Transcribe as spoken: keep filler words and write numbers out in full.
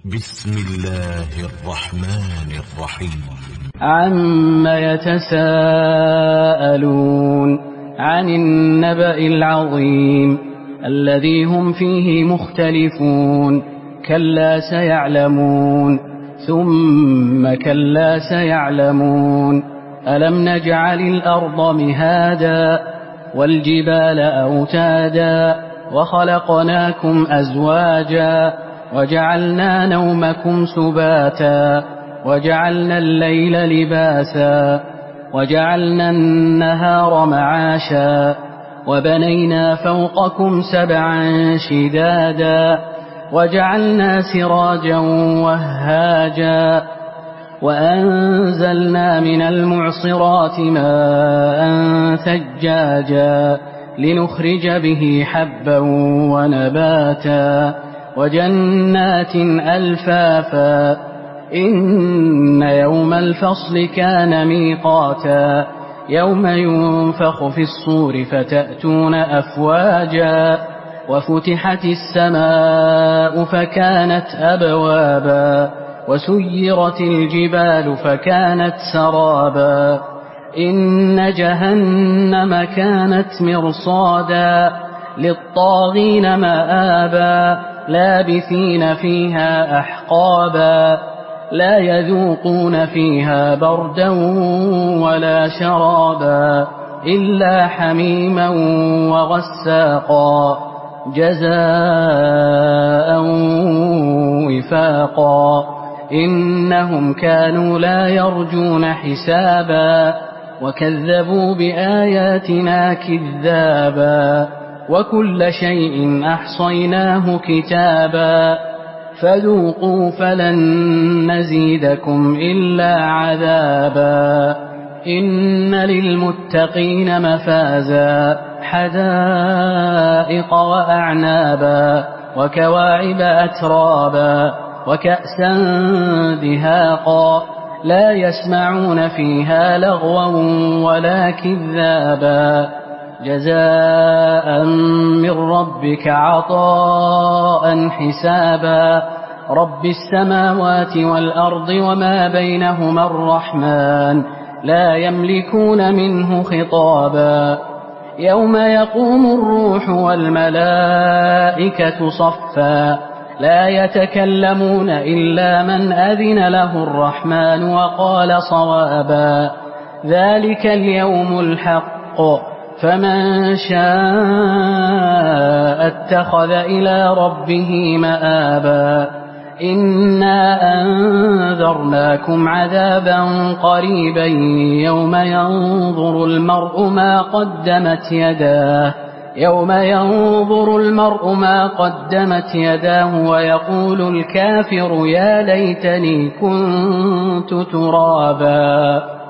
بسم الله الرحمن الرحيم. عم يتساءلون عن النبأ العظيم الذي هم فيه مختلفون كلا سيعلمون ثم كلا سيعلمون ألم نجعل الأرض مهادا والجبال أوتادا وخلقناكم أزواجا وجعلنا نومكم سباتا وجعلنا الليل لباسا وجعلنا النهار معاشا وبنينا فوقكم سبعا شدادا وجعلنا سراجا وهاجا وأنزلنا من المعصرات ماء ثجاجا لنخرج به حبا ونباتا وجنات ألفافا إن يوم الفصل كان ميقاتا يوم ينفخ في الصور فتأتون أفواجا وفتحت السماء فكانت أبوابا وسيرت الجبال فكانت سرابا إن جهنم كانت مرصادا للطاغين مآبا لابثين فيها أحقابا لا يذوقون فيها بردا ولا شرابا إلا حميما وغساقا جزاء وفاقا إنهم كانوا لا يرجون حسابا وكذبوا بآياتنا كذابا وكل شيء أحصيناه كتابا فذوقوا فلن نزيدكم إلا عذابا إن للمتقين مفازا حدائق وأعنابا وكواعب أترابا وكأسا دهاقا لا يسمعون فيها لغوا ولا كذابا جزاء من ربك عطاء حسابا رب السماوات والأرض وما بينهما الرحمن لا يملكون منه خطابا يوم يقوم الروح والملائكة صفا لا يتكلمون إلا من أذن له الرحمن وقال صوابا ذلك اليوم الحق فمن شاء اتخذ إلى ربه مآبا إنا أنذرناكم عذابا قريبا يوم ينظر المرء ما قدمت يداه يوم ينظر المرء ما قدمت يداه ويقول الكافر يا ليتني كنت ترابا.